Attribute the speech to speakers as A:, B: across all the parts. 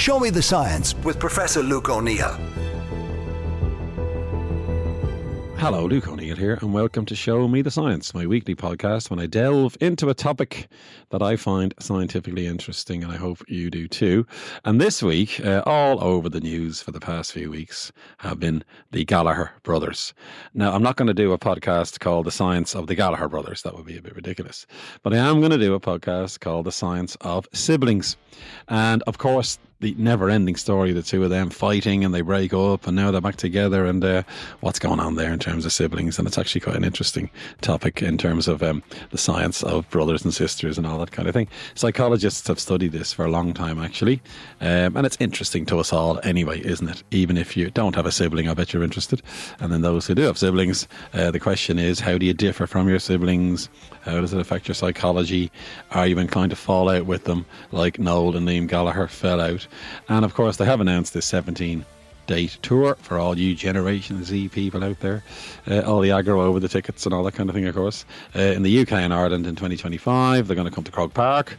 A: Show Me the Science with Professor Luke O'Neill.
B: Hello, Luke O'Neill here, and welcome to Show Me the Science, my weekly podcast when I delve into a topic that I find scientifically interesting, and I hope you do too. And this week, all over the news for the past few weeks have been the Gallagher brothers. Now, I'm not going to do a podcast called The Science of the Gallagher Brothers. That would be a bit ridiculous. But I am going to do a podcast called The Science of Siblings. And, of course, the never-ending story of the two of them fighting, and they break up, and now they're back together, and what's going on there in terms of siblings. And it's actually quite an interesting topic in terms of the science of brothers and sisters and all that kind of thing. Psychologists have studied this for a long time, actually, and it's interesting to us all anyway, isn't it? Even if you don't have a sibling, I bet you're interested. And then those who do have siblings, the question is, how do you differ from your siblings? How does it affect your psychology? Are you inclined to fall out with them like Noel and Liam Gallagher fell out? And of course, they have announced this 17-date tour for all you Generation Z people out there. All the aggro over the tickets and all that kind of thing, of course. In the UK and Ireland in 2025, they're going to come to Croke Park.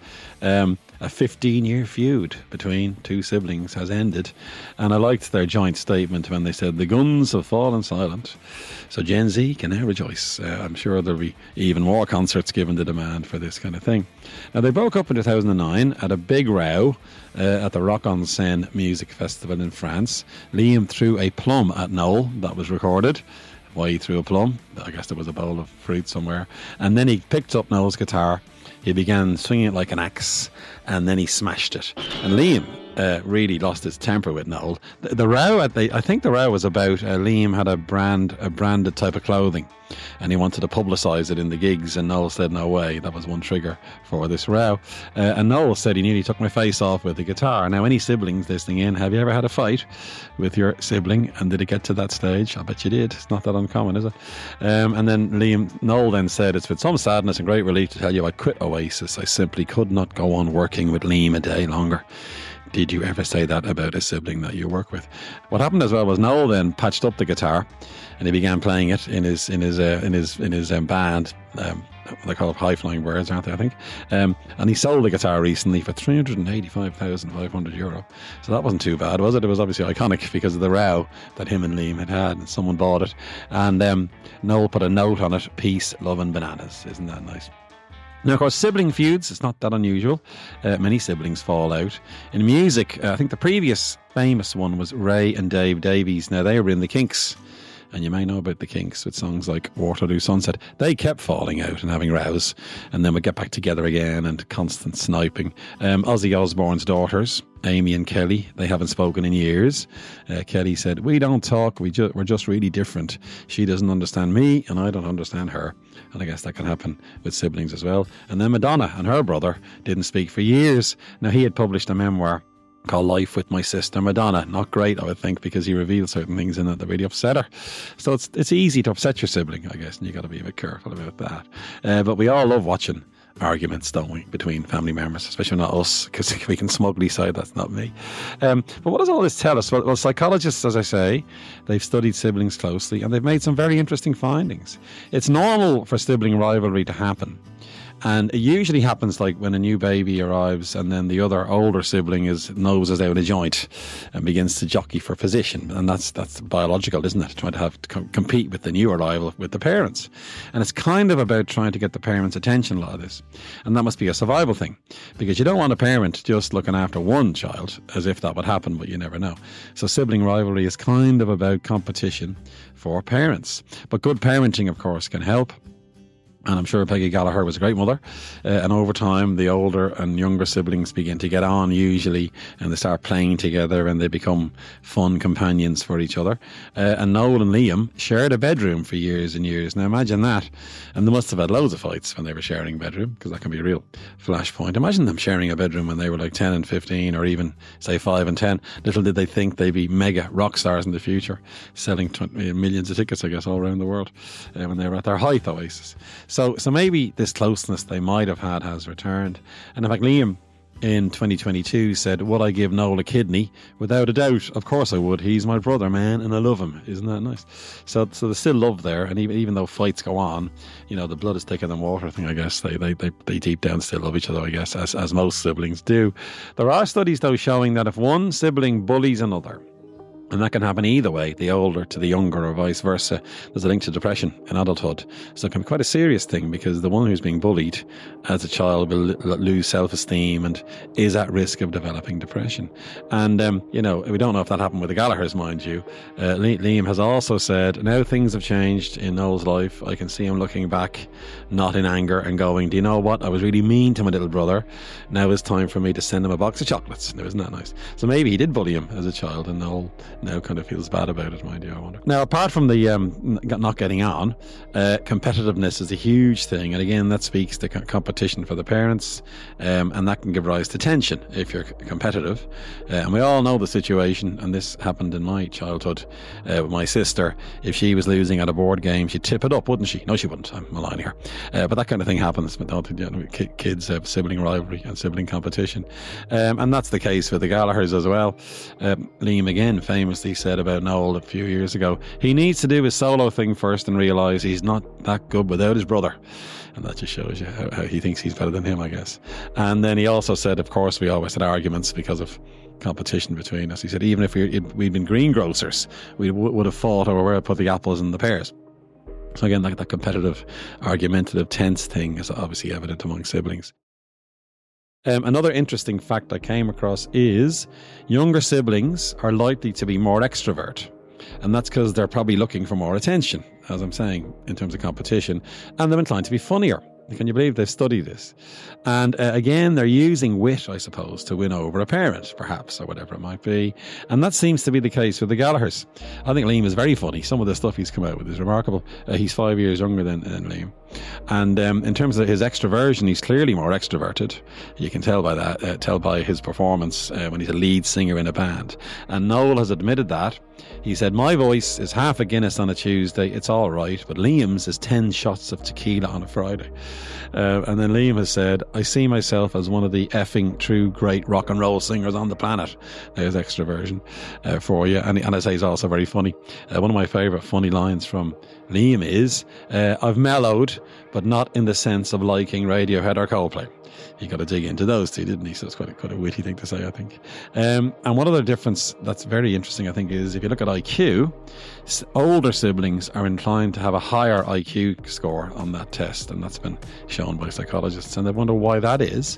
B: A 15-year feud between two siblings has ended. And I liked their joint statement when they said, "The guns have fallen silent, so Gen Z can now rejoice." I'm sure there'll be even more concerts given the demand for this kind of thing. Now, they broke up in 2009 at a big row at the Rock en Seine Music Festival in France. Liam threw a plum at Noel. That was recorded. Why he threw a plum? I guess there was a bowl of fruit somewhere. And then he picked up Noel's guitar. He began swinging it like an axe, and then he smashed it. And Liam really lost his temper with Noel. The row I think the row was about Liam had a branded type of clothing, and he wanted to publicise it in the gigs, and Noel said no way. That was one trigger for this row. And Noel said he nearly took my face off with the guitar. Now, any siblings listening in, have you ever had a fight with your sibling, and did it get to that stage? I bet you did. It's not that uncommon, is it? And then Noel then said, "It's with some sadness and great relief to tell you I quit Oasis. I simply could not go on working with Liam a day longer." Did you ever say that about a sibling that you work with? What happened as well was Noel then patched up the guitar, and he began playing it in his band. They call it High Flying Birds, aren't they? I think. And he sold the guitar recently for €385,500. So that wasn't too bad, was it? It was obviously iconic because of the row that him and Liam had, and someone bought it. And Noel put a note on it: "Peace, love, and bananas." Isn't that nice? Now, of course, sibling feuds, it's not that unusual. Many siblings fall out. In music, I think the previous famous one was Ray and Dave Davies. Now, they were in the Kinks, and you may know about the Kinks with songs like Waterloo Sunset. They kept falling out and having rows, and then would get back together again, and constant sniping. Ozzy Osbourne's daughters, Amy and Kelly, they haven't spoken in years. Kelly said, "We don't talk, we're just really different. She doesn't understand me, and I don't understand her." And I guess that can happen with siblings as well. And then Madonna and her brother didn't speak for years. Now, he had published a memoir called Life with My Sister Madonna. Not great, I would think, because he revealed certain things in it that really upset her. So it's easy to upset your sibling, I guess, and you got to be a bit careful about that. But we all love watching arguments, don't we, between family members, especially not us, because we can smugly say that's not me. But what does all this tell us? Well, psychologists, as I say, they've studied siblings closely, and they've made some very interesting findings. It's normal for sibling rivalry to happen. And it usually happens like when a new baby arrives, and then the other older sibling nose is out of joint and begins to jockey for position. And that's biological, isn't it? Trying to compete with the new arrival with the parents. And it's kind of about trying to get the parents' attention, a lot of this. And that must be a survival thing, because you don't want a parent just looking after one child, as if that would happen, but you never know. So sibling rivalry is kind of about competition for parents. But good parenting, of course, can help. And I'm sure Peggy Gallagher was a great mother. And over time, the older and younger siblings begin to get on usually, and they start playing together, and they become fun companions for each other. And Noel and Liam shared a bedroom for years and years. Now imagine that. And they must have had loads of fights when they were sharing a bedroom, because that can be a real flashpoint. Imagine them sharing a bedroom when they were like 10 and 15, or even say 5 and 10. Little did they think they'd be mega rock stars in the future, selling millions of tickets, I guess, all around the world when they were at their height, Oasis. So maybe this closeness they might have had has returned. And in fact, Liam in 2022 said, would I give Noel a kidney? Without a doubt, of course I would. He's my brother, man, and I love him. Isn't that nice? So there's still love there, and even though fights go on, you know, the blood is thicker than water thing, I guess. They deep down still love each other, I guess, as most siblings do. There are studies, though, showing that if one sibling bullies another, and that can happen either way, the older to the younger or vice versa, there's a link to depression in adulthood. So it can be quite a serious thing, because the one who's being bullied as a child will lose self-esteem and is at risk of developing depression. And, you know, we don't know if that happened with the Gallaghers, mind you. Liam has also said, now things have changed in Noel's life. I can see him looking back, not in anger, and going, do you know what? I was really mean to my little brother. Now it's time for me to send him a box of chocolates. Now, isn't that nice? So maybe he did bully him as a child, and Noel now kind of feels bad about it, mind you, I wonder. Now, apart from the not getting on, competitiveness is a huge thing, and again, that speaks to competition for the parents, and that can give rise to tension if you're competitive. And we all know the situation, and this happened in my childhood with my sister. If she was losing at a board game, she'd tip it up, wouldn't she? No, she wouldn't. I'm maligning her. But that kind of thing happens. Kids have sibling rivalry and sibling competition, and that's the case with the Gallaghers as well. Liam again famously said about Noel a few years ago, he needs to do his solo thing first and realise he's not that good without his brother. And that just shows you how he thinks he's better than him, I guess. And then he also said, of course, we always had arguments because of competition between us. He said, even if we'd been greengrocers, we would have fought over where to put the apples and the pears. So again, that competitive, argumentative, tense thing is obviously evident among siblings. Another interesting fact I came across is younger siblings are likely to be more extrovert, and that's because they're probably looking for more attention, as I'm saying, in terms of competition, and they're inclined to be funnier. Can you believe they've studied this? And again, they're using wit, I suppose, to win over a parent, perhaps, or whatever it might be. And that seems to be the case with the Gallaghers. I think Liam is very funny. Some of the stuff he's come out with is remarkable. He's 5 years younger than Liam. And in terms of his extroversion, he's clearly more extroverted. You can tell by that, tell by his performance when he's a lead singer in a band. And Noel has admitted that. He said, my voice is half a Guinness on a Tuesday, it's all right, but Liam's is 10 shots of tequila on a Friday. And then Liam has said, I see myself as one of the effing true great rock and roll singers on the planet. There's extroversion for you. And I say he's also very funny. One of my favourite funny lines from Liam is, I've mellowed, but not in the sense of liking Radiohead or Coldplay. He got to dig into those two, didn't he? So it's quite a witty thing to say, I think. And one other difference that's very interesting, I think, is if you look at IQ, older siblings are inclined to have a higher IQ score on that test, and that's been shown by psychologists, and they wonder why that is.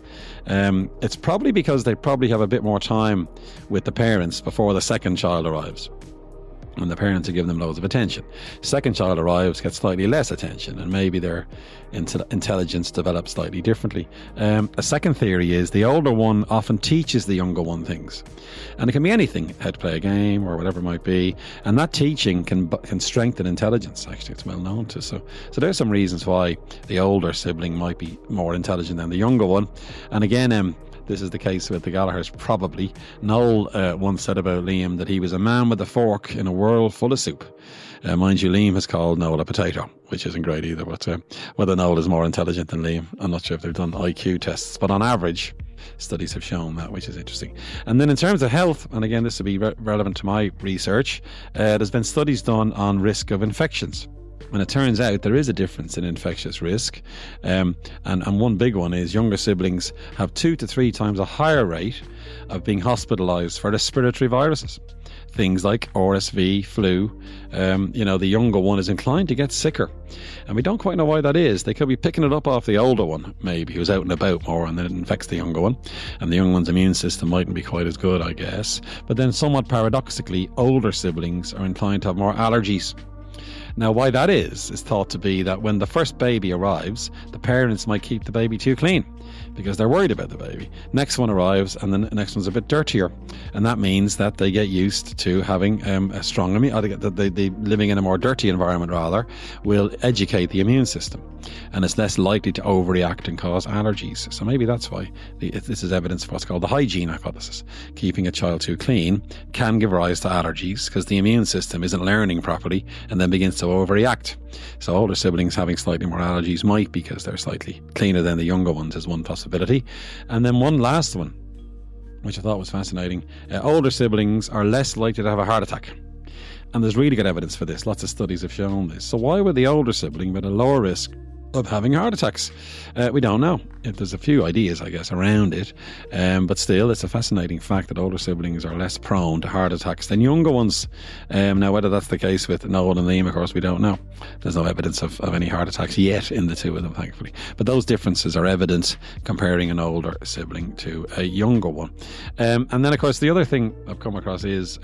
B: It's probably because they probably have a bit more time with the parents before the second child arrives, and the parents are giving them loads of attention. Second child arrives, gets slightly less attention, and maybe their intelligence develops slightly differently. A second theory is the older one often teaches the younger one things, and it can be anything, how to play a game or whatever it might be, and that teaching can strengthen intelligence. Actually, it's well known to. So there's some reasons why the older sibling might be more intelligent than the younger one. And again, this is the case with the Gallaghers, probably. Noel once said about Liam that he was a man with a fork in a world full of soup. Mind you, Liam has called Noel a potato, which isn't great either. But whether Noel is more intelligent than Liam, I'm not sure if they've done IQ tests. But on average, studies have shown that, which is interesting. And then in terms of health, and again, this will be relevant to my research, there's been studies done on risk of infections. And it turns out there is a difference in infectious risk. And one big one is younger siblings have 2 to 3 times a higher rate of being hospitalised for respiratory viruses. Things like RSV, flu. The younger one is inclined to get sicker. And we don't quite know why that is. They could be picking it up off the older one, maybe, who's out and about more, and then it infects the younger one. And the young one's immune system mightn't be quite as good, I guess. But then somewhat paradoxically, older siblings are inclined to have more allergies. Now, why that is thought to be that when the first baby arrives, the parents might keep the baby too clean because they're worried about the baby. Next one arrives, and then the next one's a bit dirtier, and that means that they get used to having a strong immune. They living in a more dirty environment rather will educate the immune system, and it's less likely to overreact and cause allergies. So maybe that's why this is evidence for what's called the hygiene hypothesis. Keeping a child too clean can give rise to allergies because the immune system isn't learning properly and then begins to overreact. So older siblings having slightly more allergies might be because they're slightly cleaner than the younger ones is one possibility. possibility. And then one last one, which I thought was fascinating. Older siblings are less likely to have a heart attack. And there's really good evidence for this. Lots of studies have shown this. So why would the older sibling be at a lower risk of having heart attacks? We don't know. There's a few ideas, I guess, around it. But still, it's a fascinating fact that older siblings are less prone to heart attacks than younger ones. Now, whether that's the case with Noel and Liam, of course, we don't know. There's no evidence of any heart attacks yet in the two of them, thankfully. But those differences are evident comparing an older sibling to a younger one. And then, of course, the other thing I've come across is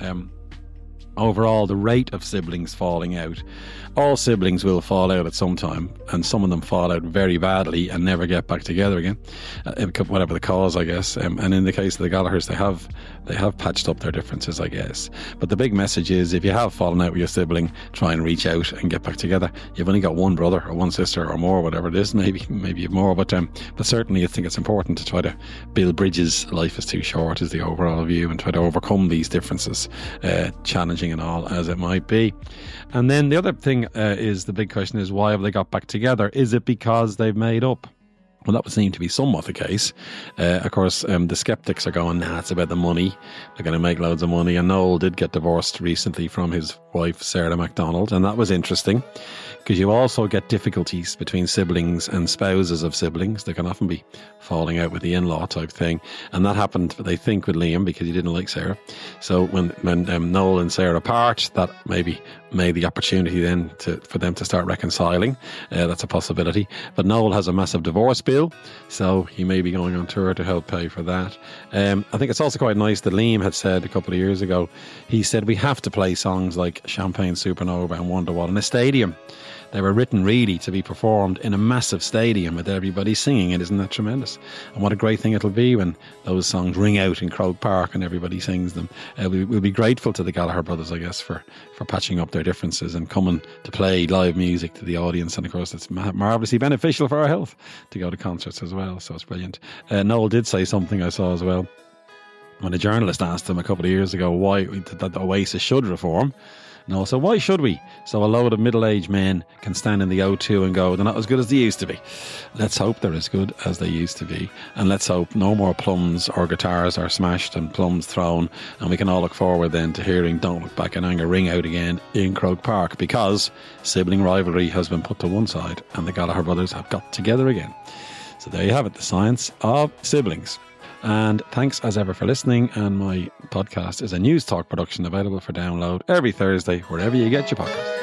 B: overall the rate of siblings falling out. All siblings will fall out at some time, and some of them fall out very badly and never get back together again, whatever the cause, I guess. And in the case of the Gallaghers, they have patched up their differences, I guess. But the big message is, if you have fallen out with your sibling, try and reach out and get back together. You've only got one brother or one sister or more, whatever it is. Maybe you've more, but certainly I think it's important to try to build bridges. Life is too short is the overall view, and try to overcome these differences, challenging and all as it might be. And then the other thing is, the big question is, why have they got back together? Is it because they've made up? Well, that would seem to be somewhat the case. Of course, the skeptics are going, it's about the money. They're going to make loads of money. And Noel did get divorced recently from his wife, Sarah MacDonald. And that was interesting, because you also get difficulties between siblings and spouses of siblings. There can often be falling out with the in-law type thing. And that happened, they think, with Liam, because he didn't like Sarah. So when Noel and Sarah apart, that maybe made the opportunity then for them to start reconciling. That's a possibility. But Noel has a massive divorce bill, so he may be going on tour to help pay for that. I think it's also quite nice that Liam had said a couple of years ago, he said, we have to play songs like Champagne Supernova and Wonderwall in a stadium. They were written really to be performed in a massive stadium with everybody singing it. Isn't that tremendous? And what a great thing it'll be when those songs ring out in Croke Park and everybody sings them. We'll be grateful to the Gallagher brothers, I guess, for patching up their differences and coming to play live music to the audience. And of course, it's marvellously beneficial for our health to go to concerts as well. So it's brilliant. Noel did say something I saw as well, when a journalist asked him a couple of years ago why that Oasis should reform. No, so why should we? So a load of middle-aged men can stand in the O2 and go, they're not as good as they used to be. Let's hope they're as good as they used to be. And let's hope no more plums or guitars are smashed and plums thrown. And we can all look forward then to hearing Don't Look Back in Anger ring out again in Croke Park, because sibling rivalry has been put to one side and the Gallagher brothers have got together again. So there you have it, the science of siblings. And thanks as ever for listening. And my podcast is a News Talk production, available for download every Thursday wherever you get your podcast.